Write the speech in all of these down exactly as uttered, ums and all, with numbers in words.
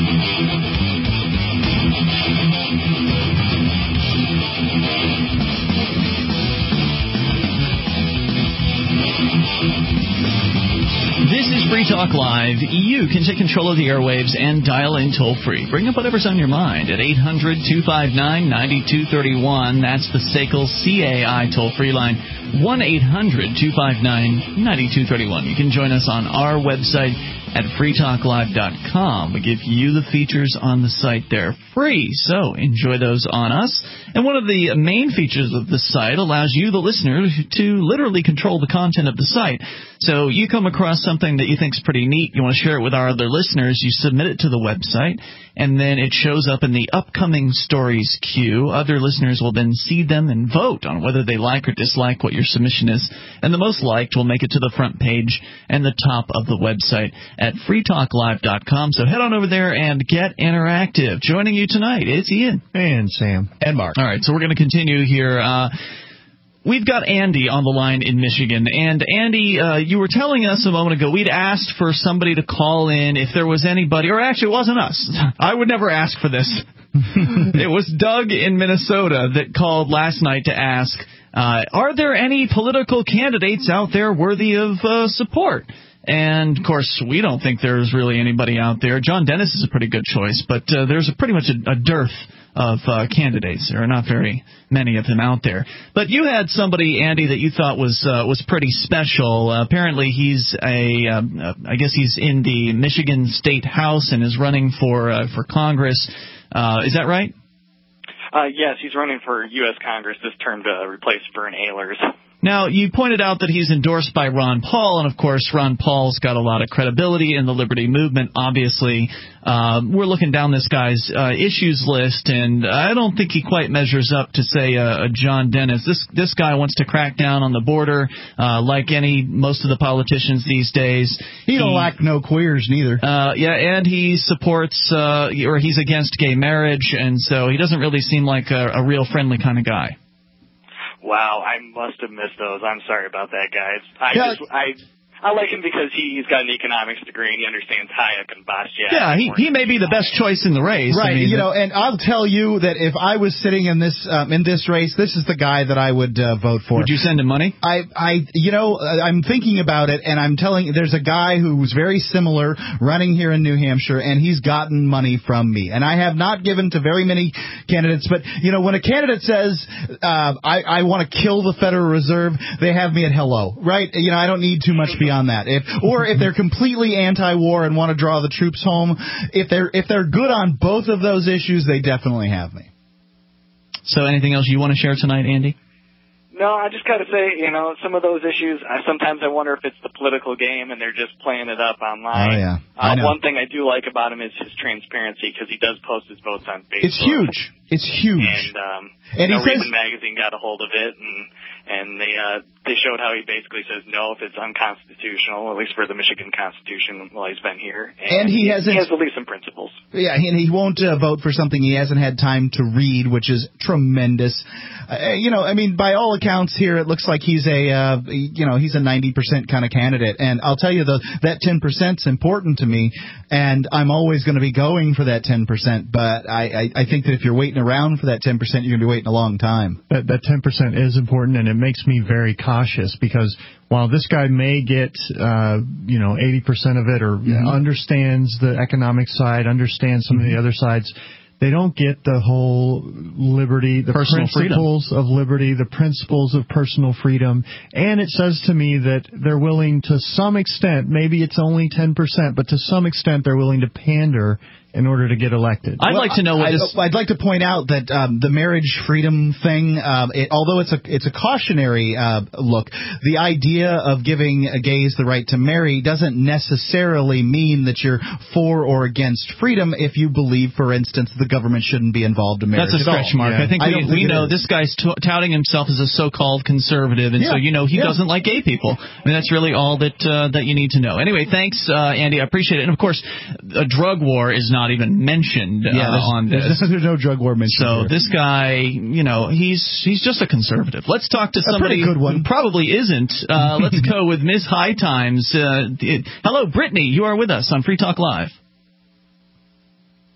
This is Free Talk Live. You can take control of the airwaves and dial in toll-free. Bring up whatever's on your mind at eight hundred, two five nine, nine two three one. That's the S A C L C A I toll-free line, one eight hundred, two five nine, nine two three one. You can join us on our website at free talk live dot com. We give you the features on the site there free, so enjoy those on us. And one of the main features of the site allows you, the listener, to literally control the content of the site. So you come across something that you think is pretty neat, you want to share it with our other listeners, you submit it to the website, and then it shows up in the upcoming stories queue. Other listeners will then see them and vote on whether they like or dislike what your submission is. And the most liked will make it to the front page and the top of the website at free talk live dot com. So head on over there and get interactive. Joining you tonight, it's Ian. And Sam. And Mark. All right, so we're going to continue here. Uh, we've got Andy on the line in Michigan. And, Andy, uh, you were telling us a moment ago we'd asked for somebody to call in if there was anybody, or actually it wasn't us. I would never ask for this. It was Doug in Minnesota that called last night to ask, uh, are there any political candidates out there worthy of uh, support? And, of course, we don't think there's really anybody out there. John Dennis is a pretty good choice, but uh, there's a pretty much a, a dearth of uh, candidates. There are not very many of them out there. But you had somebody, Andy, that you thought was uh, was pretty special. Uh, apparently he's a, um, uh, I guess he's in the Michigan State House and is running for uh, for Congress. Uh, is that right? Uh, yes, he's running for U S Congress this term to replace Vern Ehlers. Now, you pointed out that he's endorsed by Ron Paul, and, of course, Ron Paul's got a lot of credibility in the liberty movement, obviously. Uh, we're looking down this guy's uh, issues list, and I don't think he quite measures up to, say, uh, a John Dennis. This this guy wants to crack down on the border, uh, like any most of the politicians these days. He don't he, like no queers, neither. Uh, yeah, and he supports, uh, or he's against gay marriage, and so he doesn't really seem like a, a real friendly kind of guy. Wow, I must have missed those. I'm sorry about that, guys. I yeah. just, I, I like him because he, he's got an economics degree and he understands Hayek and Bastiat. Yeah, he, he may be the best choice in the race. Right, I mean, you know, and I'll tell you that if I was sitting in this um, in this race, this is the guy that I would uh, vote for. Would you send him money? I, I, you know, I'm thinking about it, and I'm telling there's a guy who's very similar running here in New Hampshire, and he's gotten money from me. And I have not given to very many candidates, but, you know, when a candidate says, uh, I, I want to kill the Federal Reserve, they have me at hello, right? You know, I don't need too much beyond that. If Or if they're completely anti-war and want to draw the troops home, if they're if they're good on both of those issues, they definitely have me. So anything else you want to share tonight, Andy? No, I just got to say, you know, some of those issues, I, sometimes I wonder if it's the political game and they're just playing it up online. Oh, yeah. I uh, know. One thing I do like about him is his transparency because he does post his votes on Facebook. It's huge. It's huge. And, um, and you he know, says, Raven Magazine got a hold of it, and and they uh, they showed how he basically says no if it's unconstitutional, at least for the Michigan Constitution while he's been here. And And, he has he has at least some principles. Yeah, and he won't uh, vote for something he hasn't had time to read, which is tremendous. Uh, you know, I mean, by all accounts here, it looks like he's a, uh, you know, he's a ninety percent kind of candidate. And I'll tell you, though, that ten percent's important to me, and I'm always going to be going for that ten percent. But I, I, I think that if you're waiting around for that ten percent, you're going to be waiting a long time. That, that ten percent is important, and it makes me very cautious because while this guy may get, uh, you know, eighty percent of it or mm-hmm. understands the economic side, understands some mm-hmm. of the other sides, they don't get the whole liberty, the personal principles freedom. of liberty, the principles of personal freedom. And it says to me that they're willing to some extent, maybe it's only ten percent, but to some extent they're willing to pander in order to get elected. I'd well, like to know what I, this... I'd like to point out that um, the marriage freedom thing, um, it, although it's a it's a cautionary uh, look, the idea of giving gays the right to marry doesn't necessarily mean that you're for or against freedom if you believe, for instance, the government shouldn't be involved in marriage. That's a stretch, Mark. Yeah. I think I we, think we know this guy's t- touting himself as a so-called conservative, and yeah. so you know he yeah. doesn't like gay people. I mean, that's really all that uh, that you need to know. Anyway, thanks, uh, Andy. I appreciate it. And, of course, a drug war is not even mentioned. Uh, yeah, on this. There's, there's no drug war mentioned. So here. this guy, you know, he's he's just a conservative. Let's talk to somebody good one. who probably isn't. Uh, let's go with Miz High Times. Uh, it, hello, Brittany. You are with us on Free Talk Live.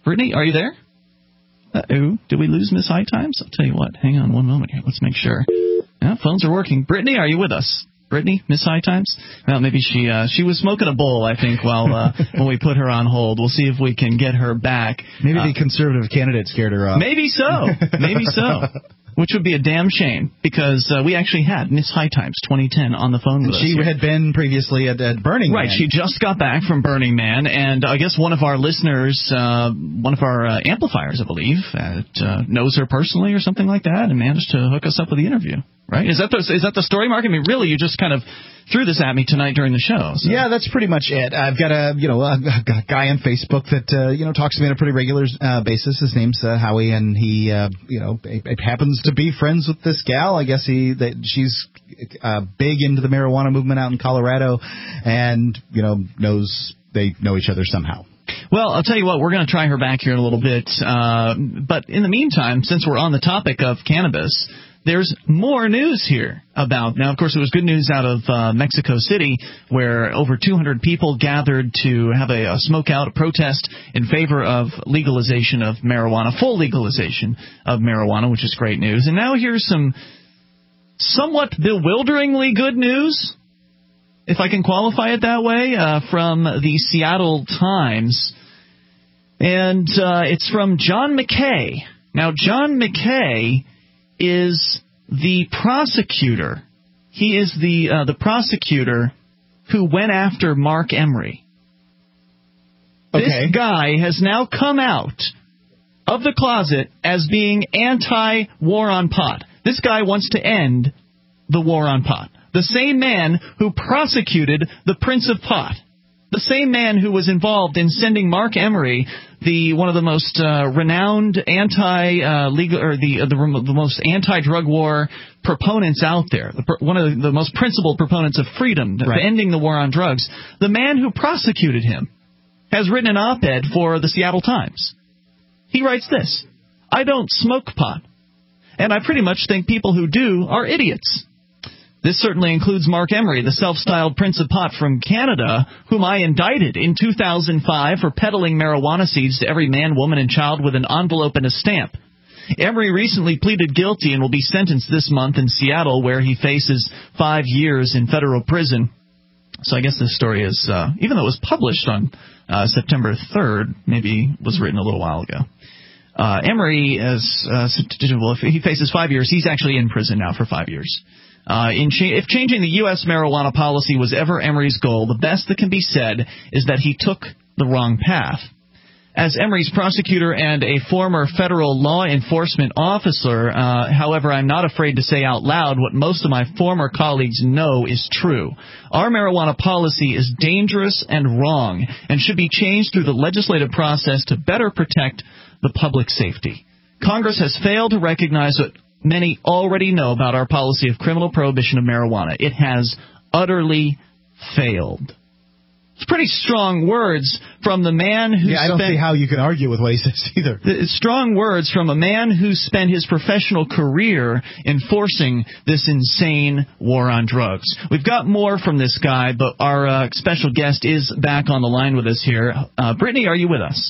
Brittany, are you there? Uh-oh. Did we lose Miss High Times? I'll tell you what. Hang on one moment here. Let's make sure. Yeah, phones are working. Brittany, are you with us? Brittany, Miss High Times? Well, maybe she uh, she was smoking a bowl, I think, while uh, when we put her on hold. We'll see if we can get her back. Maybe uh, the conservative candidate scared her off. Maybe so. Maybe so. Which would be a damn shame, because uh, we actually had Miss High Times twenty ten on the phone with us. She here. had been previously at, at Burning right, Man. Right, she just got back from Burning Man, and I guess one of our listeners, uh, one of our uh, amplifiers, I believe, that, uh, knows her personally or something like that, and managed to hook us up with the interview. Right? Is that the, is that the story, Mark? I mean, really, you just kind of threw this at me tonight during the show. So. Yeah, that's pretty much it. I've got a you know a, a guy on Facebook that uh, you know talks to me on a pretty regular uh, basis. His name's uh, Howie, and he uh, you know it, it happens to be friends with this gal. I guess he that she's uh, big into the marijuana movement out in Colorado, and you know knows they know each other somehow. Well, I'll tell you what, we're going to try her back here in a little bit. Uh, but in the meantime, since we're on the topic of cannabis, there's more news here about, now, of course, it was good news out of uh, Mexico City, where over two hundred people gathered to have a, a smoke out, a protest in favor of legalization of marijuana, full legalization of marijuana, which is great news. And now here's some somewhat bewilderingly good news, if I can qualify it that way, uh, from the Seattle Times. And uh, it's from John McKay. Now, John McKay is the prosecutor. He is the uh, the prosecutor who went after Mark Emery. Okay. This guy has now come out of the closet as being anti-war on pot. This guy wants to end the war on pot. The same man who prosecuted the Prince of Pot. The same man who was involved in sending Mark Emery, the one of the most uh, renowned anti uh, legal or the uh, the, the most anti-drug war proponents out there, the, one of the, the most principled proponents of freedom, right. ending the war on drugs. The man who prosecuted him has written an op-ed for the Seattle Times. He writes this: "I don't smoke pot, and I pretty much think people who do are idiots. This certainly includes Mark Emery, the self-styled Prince of Pot from Canada, whom I indicted in two thousand five for peddling marijuana seeds to every man, woman, and child with an envelope and a stamp. Emery recently pleaded guilty and will be sentenced this month in Seattle, where he faces five years in federal prison." So I guess this story is, uh, even though it was published on uh, September third, maybe was written a little while ago. Uh, Emery, is, uh, well, if he faces five years, he's actually in prison now for five years. Uh, in cha- if changing the U S marijuana policy was ever Emery's goal, the best that can be said is that he took the wrong path. As Emery's prosecutor and a former federal law enforcement officer, uh, however, I'm not afraid to say out loud what most of my former colleagues know is true. Our marijuana policy is dangerous and wrong and should be changed through the legislative process to better protect the public safety. Congress has failed to recognize what many already know about our policy of criminal prohibition of marijuana. It has utterly failed." It's pretty strong words from the man who Yeah, I don't spent, see how you can argue with what he says either. Strong words from a man who spent his professional career enforcing this insane war on drugs. We've got more from this guy, but our uh, special guest is back on the line with us here. Uh, Brittany, are you with us?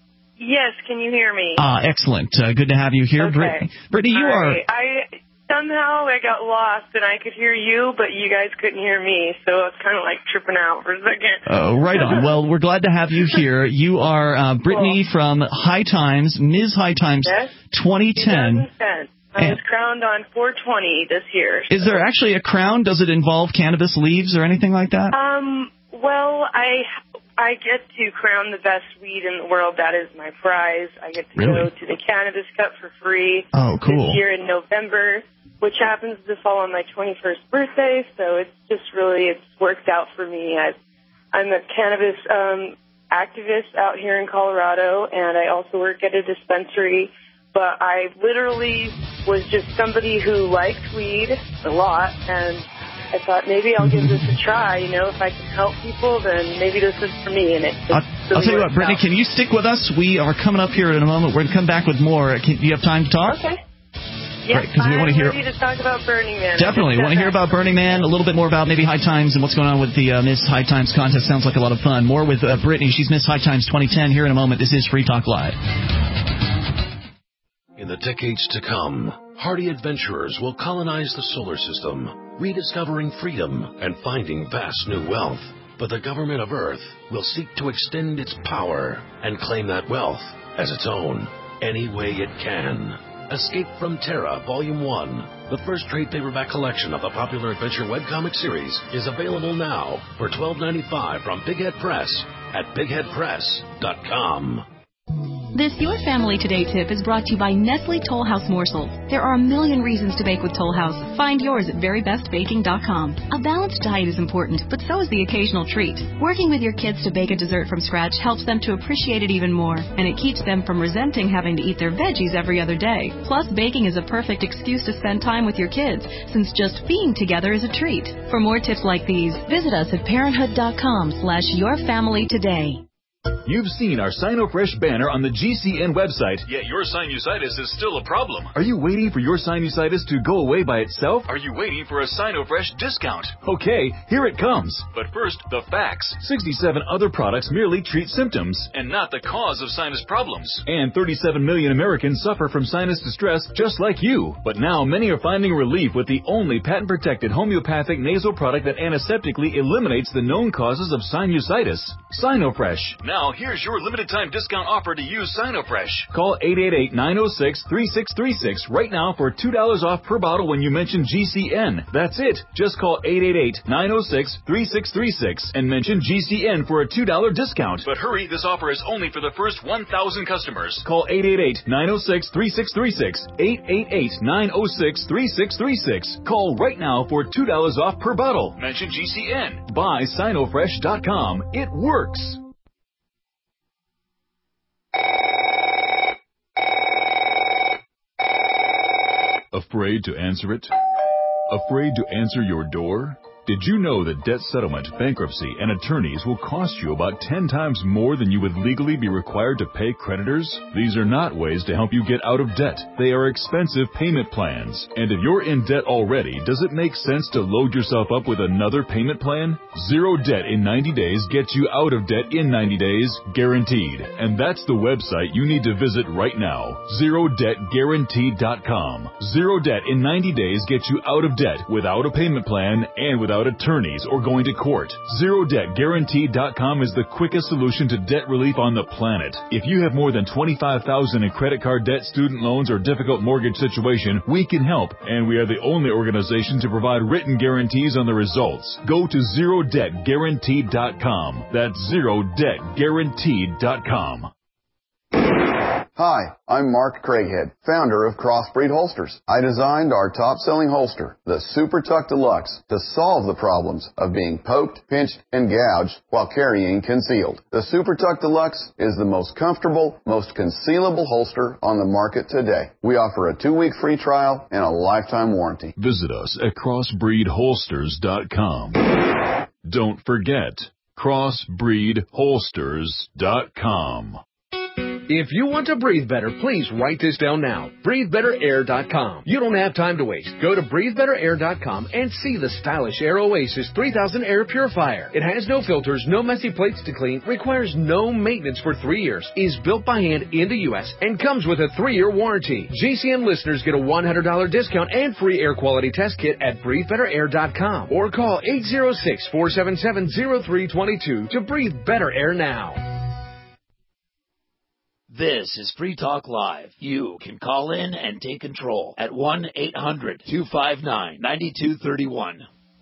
Yes, can you hear me? Ah, excellent. Uh, good to have you here. Okay. Brittany, Brittany you All are... right. I Somehow I got lost, and I could hear you, but you guys couldn't hear me, so I was kind of like tripping out for a second. Oh, right on. Well, we're glad to have you here. You are uh, Brittany cool. from High Times, Miz High Times, yes? twenty ten. twenty ten. I was crowned on four twenty this year. So. Is there actually a crown? Does it involve cannabis leaves or anything like that? Um. Well, I... I get to crown the best weed in the world. That is my prize. I get to really? go to the Cannabis Cup for free oh, cool. this year in November, which happens to fall on my twenty-first birthday. So it's just really, it's worked out for me. I, I'm a cannabis um, activist out here in Colorado, and I also work at a dispensary. But I literally was just somebody who liked weed a lot, and I thought maybe I'll give this a try. You know, if I can help people, then maybe this is for me. And it. I'll, really I'll tell you what, Brittany, out. Can you stick with us? We are coming up here in a moment. We're going to come back with more. Can, do you have time to talk? Okay. Yes, Great, 'cause we I'm want to hear. ready to talk about Burning Man. Definitely. We want to hear about Burning Man, a little bit more about maybe High Times and what's going on with the uh, Miss High Times contest. Sounds like a lot of fun. More with uh, Brittany. She's Miss High Times twenty ten here in a moment. This is Free Talk Live. In the decades to come, hardy adventurers will colonize the solar system, rediscovering freedom and finding vast new wealth. But the government of Earth will seek to extend its power and claim that wealth as its own, any way it can. Escape from Terra, Volume one, the first trade paperback collection of the popular adventure webcomic series, is available now for twelve ninety-five from Big Head Press at big head press dot com. This Your Family Today tip is brought to you by Nestle Toll House Morsels. There are a million reasons to bake with Toll House. Find yours at very best baking dot com. A balanced diet is important, but so is the occasional treat. Working with your kids to bake a dessert from scratch helps them to appreciate it even more, and it keeps them from resenting having to eat their veggies every other day. Plus, baking is a perfect excuse to spend time with your kids, since just being together is a treat. For more tips like these, visit us at parenthood dot com slash your family today. You've seen our SinoFresh banner on the G C N website, yet your sinusitis is still a problem. Are you waiting for your sinusitis to go away by itself? Are you waiting for a SinoFresh discount? Okay, here it comes. But first, the facts. sixty-seven other products merely treat symptoms and not the cause of sinus problems. And thirty-seven million Americans suffer from sinus distress just like you. But now many are finding relief with the only patent-protected homeopathic nasal product that antiseptically eliminates the known causes of sinusitis. SinoFresh. Now, here's your limited-time discount offer to use SinoFresh. Call eight eight eight, nine oh six, three six three six right now for two dollars off per bottle when you mention G C N. That's it. Just call eight eight eight, nine oh six, three six three six and mention G C N for a two dollars discount. But hurry, this offer is only for the first one thousand customers. Call eight eight eight, nine oh six, three six three six, eight eight eight, nine oh six, three six three six. Call right now for two dollars off per bottle. Mention G C N. Buy Sino Fresh dot com. It works. Afraid to answer it? Afraid to answer your door? Did you know that debt settlement, bankruptcy, and attorneys will cost you about ten times more than you would legally be required to pay creditors? These are not ways to help you get out of debt. They are expensive payment plans. And if you're in debt already, does it make sense to load yourself up with another payment plan? Zero debt in ninety days gets you out of debt in ninety days, guaranteed. And that's the website you need to visit right now, zero debt guaranteed dot com. Zero debt in ninety days gets you out of debt without a payment plan and without attorneys or going to court. zero debt guaranteed dot com is the quickest solution to debt relief on the planet. If you have more than twenty-five thousand dollars in credit card debt, student loans, or difficult mortgage situation, we can help, and we are the only organization to provide written guarantees on the results. Go to zero debt guaranteed dot com. That's zero debt guaranteed dot com. Hi, I'm Mark Craighead, founder of Crossbreed Holsters. I designed our top-selling holster, the Super Tuck Deluxe, to solve the problems of being poked, pinched, and gouged while carrying concealed. The Super Tuck Deluxe is the most comfortable, most concealable holster on the market today. We offer a two-week free trial and a lifetime warranty. Visit us at crossbreed holsters dot com. Don't forget, crossbreed holsters dot com. If you want to breathe better, please write this down now. breathe better air dot com. You don't have time to waste. Go to breathe better air dot com and see the stylish Air Oasis three thousand Air Purifier. It has no filters, no messy plates to clean, requires no maintenance for three years, is built by hand in the U S, and comes with a three-year warranty. G C N listeners get a one hundred dollars discount and free air quality test kit at breathe better air dot com or call eight zero six, four seven seven, zero three two two to breathe better air now. This is Free Talk Live. You can call in and take control at one eight hundred, two five nine, nine two three one.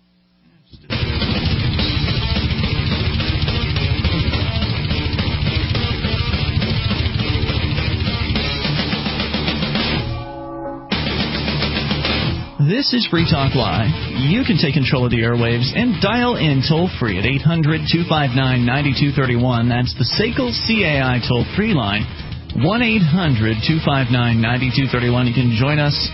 This is Free Talk Live. You can take control of the airwaves and dial in toll-free at eight hundred, two five nine, nine two three one. That's the S A C L C A I toll-free line. one eight hundred, two five nine, nine two three one. You can join us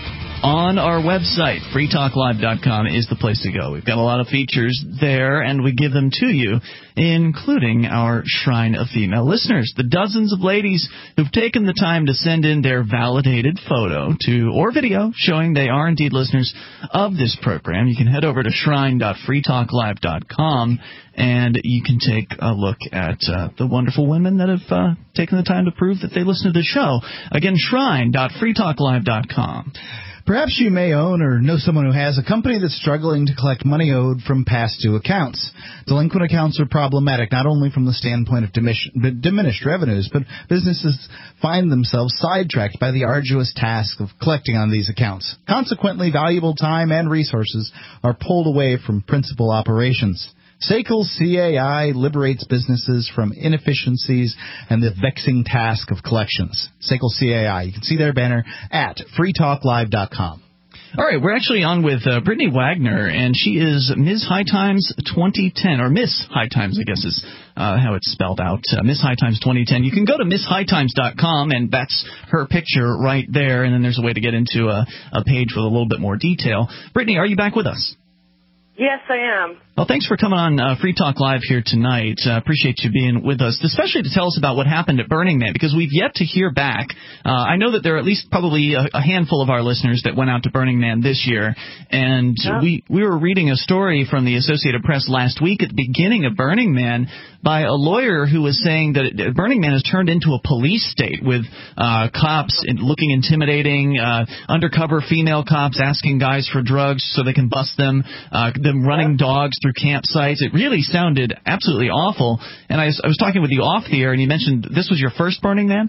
on our website. free talk live dot com is the place to go. We've got a lot of features there, and we give them to you, including our Shrine of Female Listeners, the dozens of ladies who've taken the time to send in their validated photo to or video showing they are indeed listeners of this program. You can head over to shrine dot free talk live dot com, and you can take a look at uh, the wonderful women that have uh, taken the time to prove that they listen to the show. Again, shrine dot free talk live dot com. Perhaps you may own or know someone who has a company that's struggling to collect money owed from past due accounts. Delinquent accounts are problematic not only from the standpoint of diminished revenues, but businesses find themselves sidetracked by the arduous task of collecting on these accounts. Consequently, valuable time and resources are pulled away from principal operations. S A C L C A I liberates businesses from inefficiencies and the vexing task of collections. S A C L C A I. You can see their banner at free talk live dot com. All right, we're actually on with uh, Brittany Wagner, and she is Miz High Times twenty ten, or Miss High Times, I guess is uh, how it's spelled out, uh, Miss High Times twenty ten. You can go to miss high times dot com, and that's her picture right there, and then there's a way to get into a, a page with a little bit more detail. Brittany, are you back with us? Yes, I am. Well, thanks for coming on uh, Free Talk Live here tonight. Uh, appreciate you being with us, especially to tell us about what happened at Burning Man, because we've yet to hear back. Uh, I know that there are at least probably a, a handful of our listeners that went out to Burning Man this year, and yeah. we, we were reading a story from the Associated Press last week at the beginning of Burning Man by a lawyer who was saying that it, Burning Man has turned into a police state with uh, cops looking intimidating, uh, undercover female cops asking guys for drugs so they can bust them, uh, them running yeah. dogs through campsites. It really sounded absolutely awful. And I was, I was talking with you off the air, and you mentioned this was your first Burning Man?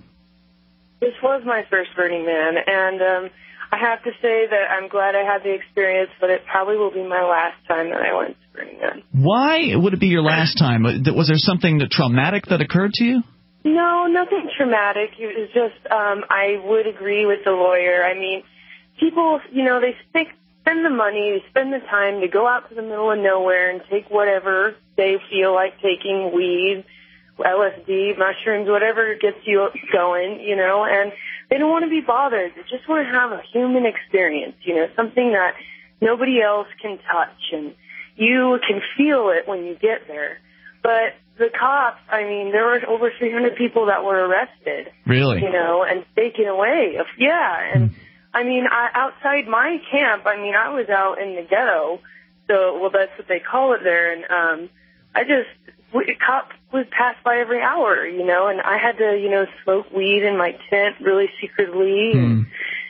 This was my first Burning Man, and um, I have to say that I'm glad I had the experience, but it probably will be my last time that I went to Burning Man. Why would it be your last time? Was there something that traumatic that occurred to you? No, nothing traumatic. It was just um, I would agree with the lawyer. I mean, people, you know, they stick spend the money, they spend the time to go out to the middle of nowhere and take whatever they feel like taking, weed, L S D, mushrooms, whatever gets you going, you know, and they don't want to be bothered. They just want to have a human experience, you know, something that nobody else can touch, and you can feel it when you get there. But the cops, I mean, there were over three hundred people that were arrested. Really? You know, and taken away. Yeah, and... Mm. I mean, I, outside my camp, I mean, I was out in the ghetto, so, well, that's what they call it there, and um, I just, a cop would pass by every hour, you know, and I had to, you know, smoke weed in my tent really secretly, mm. and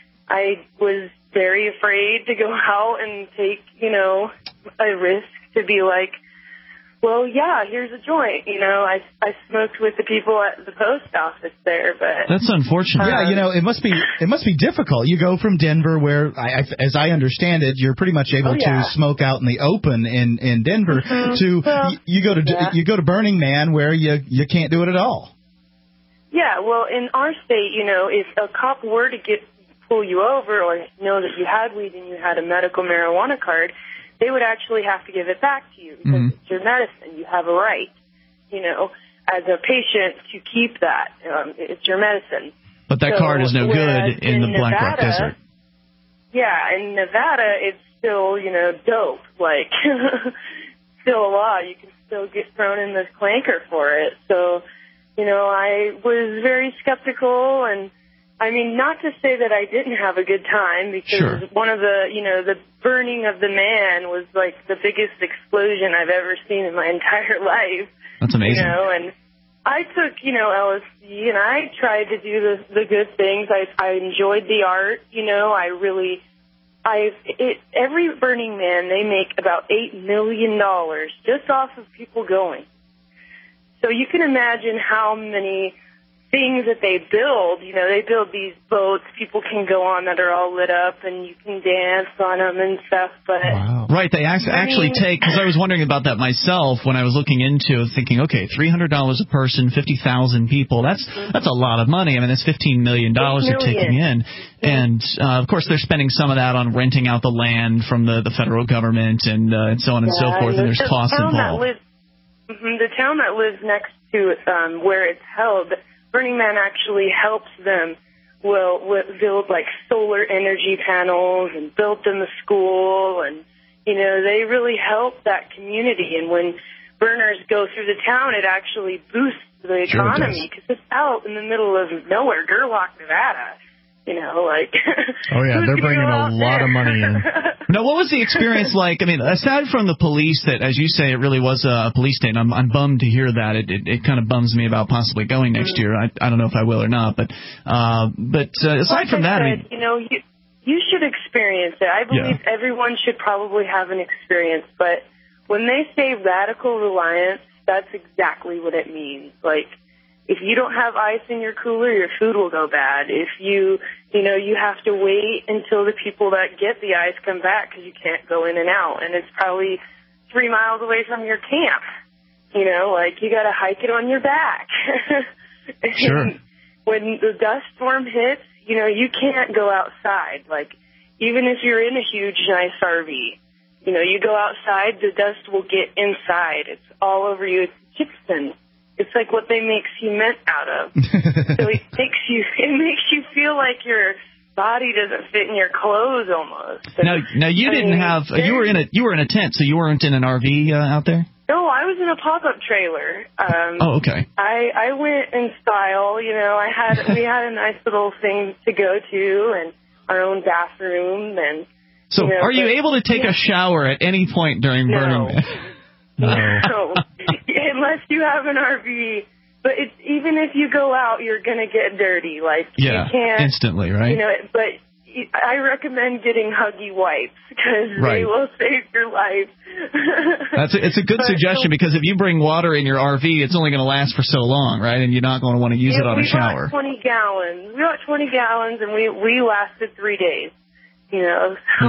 I was very afraid to go out and take, you know, a risk to be like, well, yeah, here's a joint. You know, I, I smoked with the people at the post office there, but that's unfortunate. Yeah, you know, it must be it must be difficult. You go from Denver, where, I, as I understand it, you're pretty much able oh, yeah. to smoke out in the open in, in Denver. Mm-hmm. To well, you, you go to yeah. you go to Burning Man, where you you can't do it at all. Yeah, well, in our state, you know, if a cop were to get pull you over or know that you had weed and you had a medical marijuana card, they would actually have to give it back to you because mm-hmm. it's your medicine. You have a right, you know, as a patient to keep that. Um, it's your medicine. But that so, card is no good in, in the Black Rock Desert. Yeah, in Nevada, it's still, you know, dope. Like, still a law. You can still get thrown in the clanker for it. So, you know, I was very skeptical, and I mean, not to say that I didn't have a good time, because sure. one of the, you know, the burning of the man was like the biggest explosion I've ever seen in my entire life. That's amazing. You know, and I took, you know, L S D, and I tried to do the the good things. I I enjoyed the art, you know. I really, I it every Burning Man they make about eight million dollars just off of people going. So you can imagine how many things that they build. You know, they build these boats people can go on that are all lit up, and you can dance on them and stuff. But wow. Right, they actually take, because I was wondering about that myself when I was looking into thinking, okay, three hundred dollars a person, fifty thousand people, that's that's a lot of money. I mean, that's fifteen million dollars they're taking in. Yeah. And, uh, of course, they're spending some of that on renting out the land from the, the federal government and, uh, and so on and yeah, so forth, and, and there's the costs involved. Lives, mm-hmm, the town that lives next to um, where it's held, Burning Man actually helps them will, will build like solar energy panels and built in the school, and you know, they really help that community. And when burners go through the town, it actually boosts the economy because sure it's out in the middle of nowhere, Gerlach, Nevada. You know, like. Oh yeah, they're bringing a lot of money in. Now, what was the experience like? I mean, aside from the police, that, as you say, it really was a police state. I'm, I'm bummed to hear that. It, it, it kind of bums me about possibly going next year. I, I don't know if I will or not, but uh, but uh, aside like from I that, said, I mean, you know, you you should experience it. I believe yeah. everyone should probably have an experience, but when they say radical reliance, that's exactly what it means. Like, if you don't have ice in your cooler, your food will go bad. If you, you know, you have to wait until the people that get the ice come back because you can't go in and out. And it's probably three miles away from your camp. You know, like you got to hike it on your back. Sure. When the dust storm hits, you know, you can't go outside. Like, even if you're in a huge, nice R V, you know, you go outside, the dust will get inside. It's all over you. It's gypsum. It's like what they make cement out of. So it makes you it makes you feel like your body doesn't fit in your clothes almost. And, now, now you I didn't mean, have you were in a you were in a tent, so you weren't in an R V uh, out there. No, I was in a pop-up trailer. Um, oh, okay. I I went in style. You know, I had we had a nice little thing to go to and our own bathroom and. So, you know, are you but, able to take yeah. a shower at any point during no. Burning Man? No. no. Unless you have an R V. But it's, even if you go out, you're going to get dirty. Like, yeah, you can't. Instantly, right? You know, but I recommend getting Huggy wipes because right. they will save your life. That's a, it's a good but, suggestion because if you bring water in your R V, it's only going to last for so long, right? And you're not going to want to use yeah, it on we a shower. We got twenty gallons. We got twenty gallons, and we, we lasted three days. You know, so,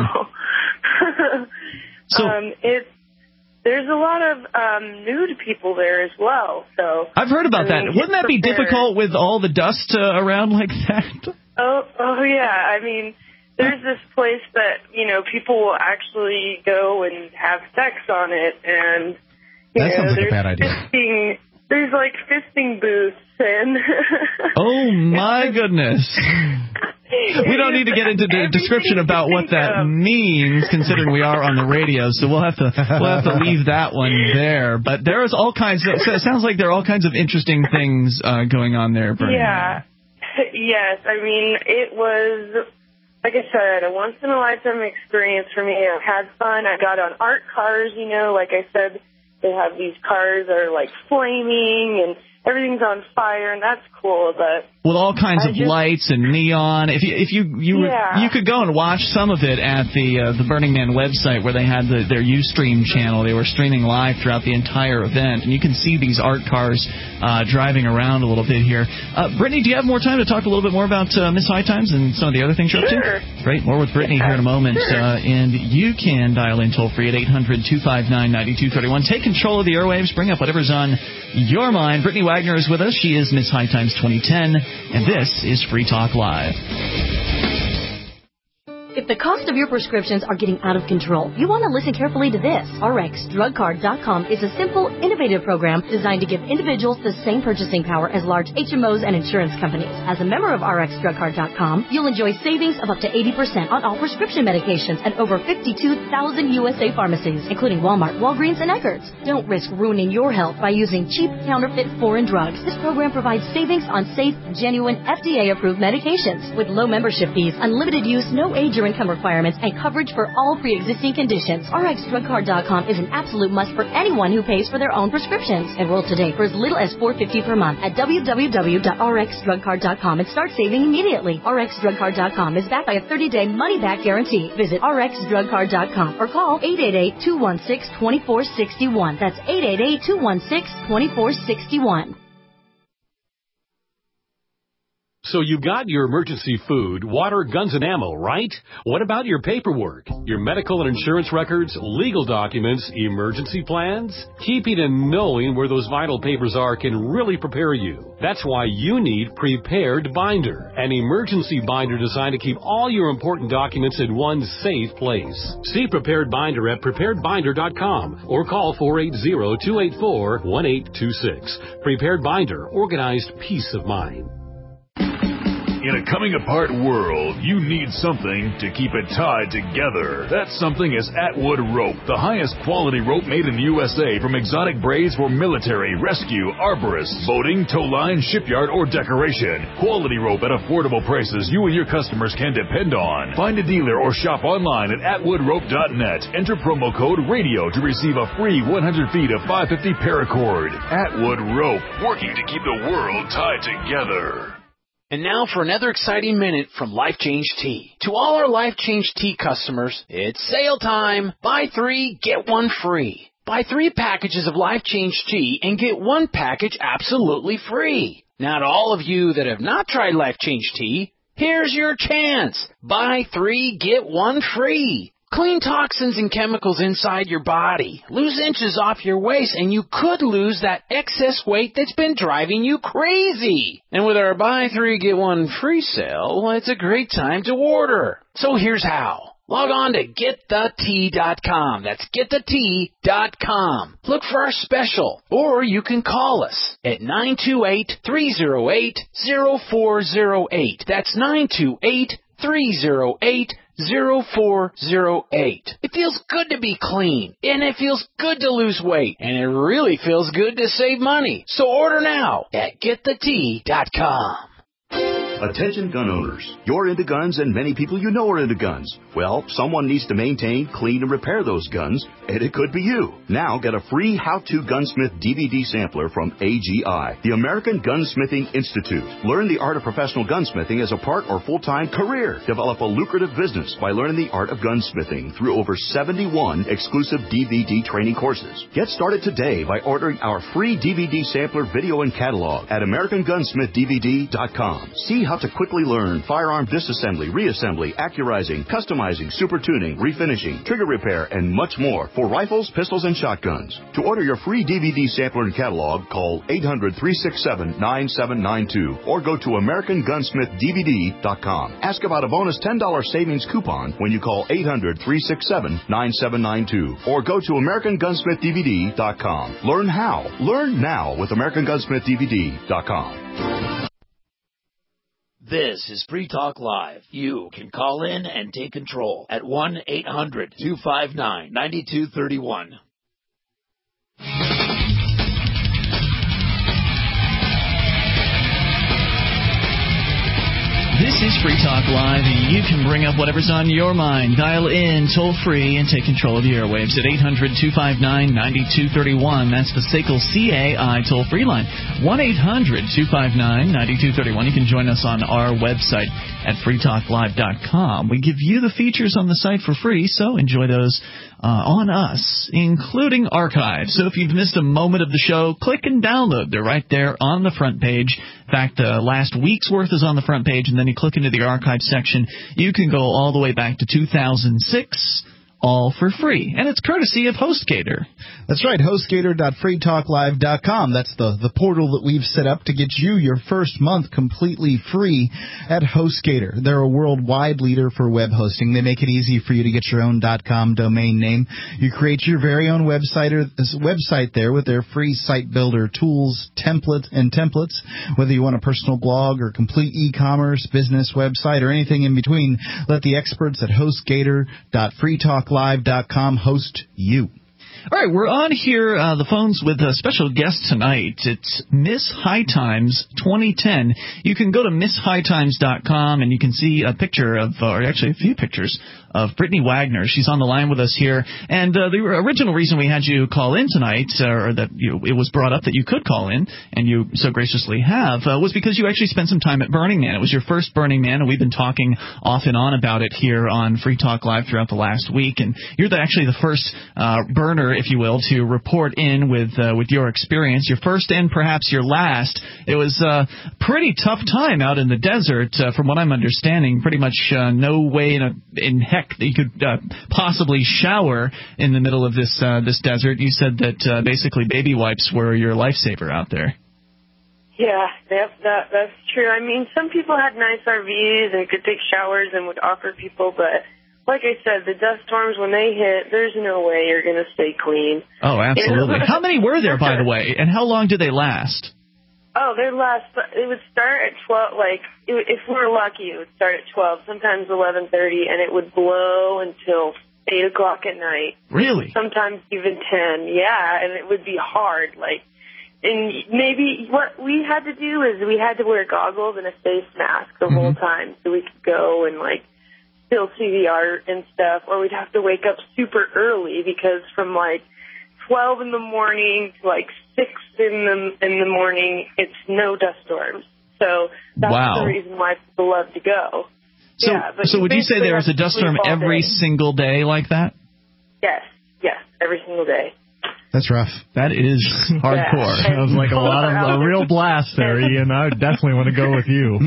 hmm. so um, it's. There's a lot of um, nude people there as well. So I've heard about I mean, that. Wouldn't that be prepared. difficult with all the dust uh, around like that? Oh, oh yeah. I mean, there's this place that you know people will actually go and have sex on it, and you that know, sounds like there's a bad idea. Fisting, there's like fisting booths and. Oh my goodness. We don't need to get into the description about what that means, considering we are on the radio. So we'll have to we'll have to leave that one there. But there is all kinds of. So it sounds like there are all kinds of interesting things uh, going on there. Bernie. Yeah. Yes. I mean, it was like I said, a once in a lifetime experience for me. I had fun. I got on art cars. You know, like I said, they have these cars that are like flaming and everything's on fire, and that's cool. But with all kinds I of just, lights and neon. If you if you you, yeah. you could go and watch some of it at the uh, the Burning Man website where they had the, their Ustream channel. They were streaming live throughout the entire event, and you can see these art cars uh, driving around a little bit here. Uh, Brittany, do you have more time to talk a little bit more about uh, Miss High Times and some of the other things you're sure. up to? Great. More with Brittany yeah, here in a moment. Sure. Uh, and you can dial in toll free at eight hundred two five nine nine two three one. Take control of the airwaves. Bring up whatever's on your mind. Brittany Wagner is with us. She is Miss High Times twenty ten, and this is Free Talk Live. If the cost of your prescriptions are getting out of control, you want to listen carefully to this. R X Drug Card dot com is a simple, innovative program designed to give individuals the same purchasing power as large H M Os and insurance companies. As a member of R X Drug Card dot com, you'll enjoy savings of up to eighty percent on all prescription medications at over fifty-two thousand U S A pharmacies, including Walmart, Walgreens, and Eckerd's. Don't risk ruining your health by using cheap, counterfeit foreign drugs. This program provides savings on safe, genuine, F D A-approved medications with low membership fees, unlimited use, no age or income requirements, and coverage for all pre-existing conditions. R X Drug Card dot com is an absolute must for anyone who pays for their own prescriptions. Enroll today for as little as four dollars and fifty cents per month at w w w dot r x drug card dot com and start saving immediately. R X Drug Card dot com is backed by a thirty-day money-back guarantee. Visit R X Drug Card dot com or call eight eight eight, two one six, two four six one. That's eight eight eight, two one six, two four six one. So you got your emergency food, water, guns, and ammo, right? What about your paperwork? Your medical and insurance records, legal documents, emergency plans? Keeping and knowing where those vital papers are can really prepare you. That's why you need Prepared Binder, an emergency binder designed to keep all your important documents in one safe place. See Prepared Binder at prepared binder dot com or call four eight zero, two eight four, one eight two six. Prepared Binder, organized peace of mind. In a coming-apart world, you need something to keep it tied together. That something is Atwood Rope, the highest quality rope made in the U S A from exotic braids for military, rescue, arborists, boating, tow line, shipyard, or decoration. Quality rope at affordable prices you and your customers can depend on. Find a dealer or shop online at atwood rope dot net. Enter promo code RADIO to receive a free one hundred feet of five fifty paracord. Atwood Rope, working to keep the world tied together. And now for another exciting minute from Life Change Tea. To all our Life Change Tea customers, it's sale time. Buy three, get one free. Buy three packages of Life Change Tea and get one package absolutely free. Now to all of you that have not tried Life Change Tea, here's your chance. Buy three, get one free. Clean toxins and chemicals inside your body. Lose inches off your waist, and you could lose that excess weight that's been driving you crazy. And with our buy three, get one free sale, well, it's a great time to order. So here's how. Log on to get the tea dot com. That's get the tea dot com. Look for our special, or you can call us at nine two eight, three oh eight, oh four oh eight. That's nine two eight, three oh eight, oh four oh eight. It feels good to be clean, and it feels good to lose weight, and it really feels good to save money. So order now at get the tea dot com. Attention gun owners. You're into guns and many people you know are into guns. Well, someone needs to maintain, clean, and repair those guns, and it could be you. Now get a free How-To Gunsmith D V D sampler from A G I, the American Gunsmithing Institute. Learn the art of professional gunsmithing as a part or full-time career. Develop a lucrative business by learning the art of gunsmithing through over seventy-one exclusive D V D training courses. Get started today by ordering our free D V D sampler video and catalog at American Gunsmith D V D dot com. See how to quickly learn firearm disassembly, reassembly, accurizing, customizing, super tuning, refinishing, trigger repair, and much more for rifles, pistols, and shotguns. To order your free D V D sampler and catalog, call eight hundred, three six seven, nine seven nine two or go to American Gunsmith D V D dot com. Ask about a bonus ten dollars savings coupon when you call eight hundred, three six seven, nine seven nine two or go to American Gunsmith D V D dot com. Learn how. Learn now with American Gunsmith D V D dot com. This is Free Talk Live. You can call in and take control at one eight hundred, two five nine, nine two three one. This is Free Talk Live. You can bring up whatever's on your mind. Dial in toll free and take control of the airwaves at eight hundred, two five nine, nine two three one. That's the S A C L C A I toll free line. one eight hundred, two five nine, nine two three one. You can join us on our website at free talk live dot com. We give you the features on the site for free, so enjoy those uh, on us, including archives. So if you've missed a moment of the show, click and download. They're right there on the front page. In fact, uh, last week's worth is on the front page, and then you click into the archive section. You can go all the way back to two thousand six, all for free. And it's courtesy of HostGator. That's right, HostGator dot free talk live dot com. That's the, the portal that we've set up to get you your first month completely free at HostGator. They're a worldwide leader for web hosting. They make it easy for you to get your own .com domain name. You create your very own website or website there with their free site builder tools, template and templates. Whether you want a personal blog or complete e-commerce, business website, or anything in between, let the experts at HostGator dot free talk live dot com host you. All right, we're on here, uh, the phones with a special guest tonight. It's Miss High Times twenty ten. You can go to miss high times dot com and you can see a picture of, or actually a few pictures of Brittany Wagner. She's on the line with us here. And uh, the original reason we had you call in tonight, uh, or that you, it was brought up that you could call in, and you so graciously have, uh, was because you actually spent some time at Burning Man. It was your first Burning Man, and we've been talking off and on about it here on Free Talk Live throughout the last week. And you're the, actually the first uh, burner, if you will, to report in with uh, with your experience, your first and perhaps your last. It was a pretty tough time out in the desert, uh, from what I'm understanding. Pretty much uh, no way in, a, in heck that you could uh, possibly shower in the middle of this uh, this desert. You said that uh, basically baby wipes were your lifesaver out there. Yeah, that, that that's true. I mean, some people had nice R Vs and could take showers and would offer people, but like I said, the dust storms, when they hit, there's no way you're going to stay clean. Oh, absolutely. How many were there, by the way, and how long did they last? Oh, their last, it would start at twelve, like, it, if we were lucky, it would start at twelve, sometimes eleven thirty, and it would blow until eight o'clock at night. Really? Sometimes even ten, yeah, and it would be hard, like, and maybe what we had to do is we had to wear goggles and a face mask the mm-hmm. whole time so we could go and, like, still see the art and stuff, or we'd have to wake up super early because from, like, twelve in the morning to, like, six in the in the morning, it's no dust storms. So that's wow. the reason why people love to go. So, yeah, but so would you say there was a dust storm every day. single day like that? Yes, yes, every single day. That's rough. That is hardcore. Yeah. Sounds like a lot of a real blast there, Ian. I would definitely want to go with you.